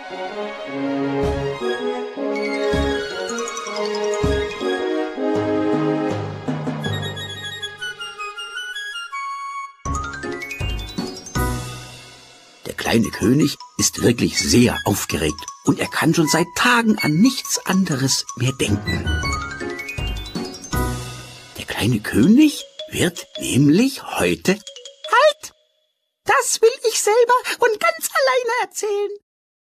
Der kleine König ist wirklich sehr aufgeregt und er kann schon seit Tagen an nichts anderes mehr denken. Der kleine König wird nämlich heute... Halt! Das will ich selber und ganz alleine erzählen.